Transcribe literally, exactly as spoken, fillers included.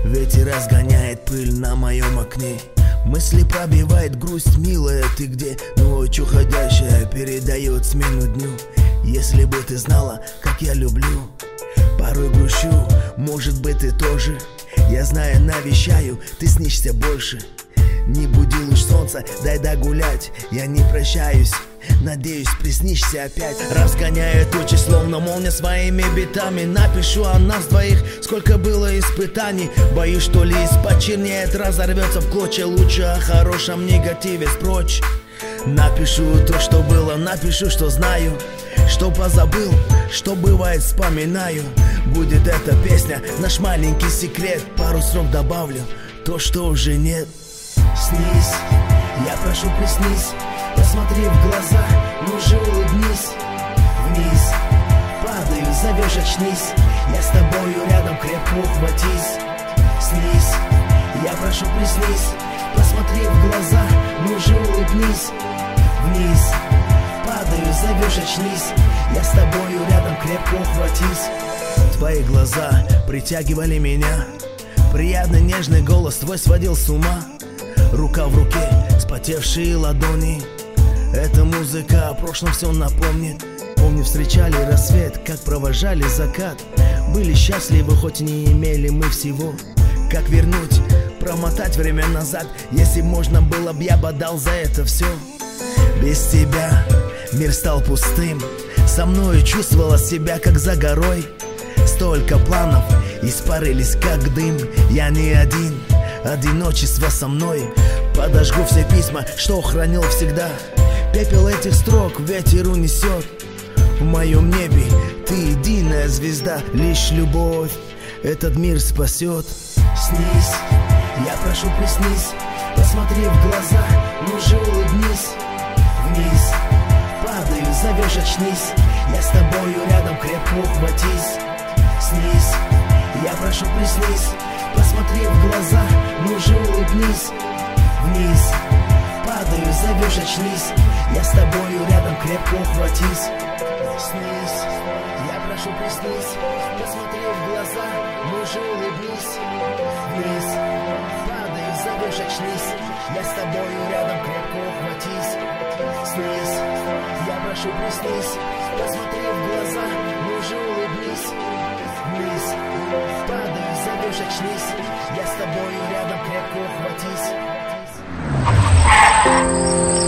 Ветер разгоняет пыль на моем окне. Мысли пробивает грусть, милая, ты где? Ночь уходящая передает смену дню. Если бы ты знала, как я люблю, порой грущу, может быть ты тоже. Я знаю, навещаю, ты снишься больше. Не буди луч солнца, дай догулять. Я не прощаюсь, надеюсь, приснишься опять. Разгоняя тучи, словно молния своими битами. Напишу о нас двоих, сколько было испытаний. Боюсь, что лист почернеет, разорвется в клочья. Лучше о хорошем негативе спрочь. Напишу то, что было, напишу, что знаю, что позабыл, что бывает, вспоминаю. Будет эта песня, наш маленький секрет. Пару строк добавлю, то, что уже нет. Снись, я прошу, приснись, посмотри в глаза, ну же улыбнись. Вниз, падаю, зовешь, очнись, я с тобою рядом, крепко ухватись. Снись, я прошу, приснись, посмотри в глаза, ну же улыбнись. Вниз, падаю, зовешь, очнись, я с тобою рядом, крепко ухватись. Твои глаза притягивали меня, приятный нежный голос твой сводил с ума. Рука в руке, вспотевшие ладони. Эта музыка о прошлом все напомнит. Помню, встречали рассвет, как провожали закат. Были счастливы, хоть и не имели мы всего. Как вернуть, промотать время назад? Если можно было б, я бы дал за это все. Без тебя мир стал пустым. Со мною чувствовала себя, как за горой. Столько планов испарились, как дым. Я не один, одиночество со мной. Подожгу все письма, что хранил всегда. Пепел этих строк ветер унесет. В моем небе ты единая звезда. Лишь любовь этот мир спасет. Снись, я прошу, приснись, посмотри в глаза, ну же улыбнись. Вниз, падаю, зовешь, очнись, я с тобою рядом, крепко ухватись. Снись, я прошу, приснись, посмотри в глаза, ну же улыбнись. Вниз, падаю, зовешь, очнись, я с тобою рядом, крепко ухватись. Снись, я прошу, приснись, посмотри в глаза, ну же улыбнись. Вниз, падаю, зовешь, очнись, я с тобою рядом, крепко ухватись. Снись, я прошу, приснись, посмотри в глаза, ну же улыбнись. Вниз, падаю, зовешь, очнись, я с тобою рядом, крепко ухватись.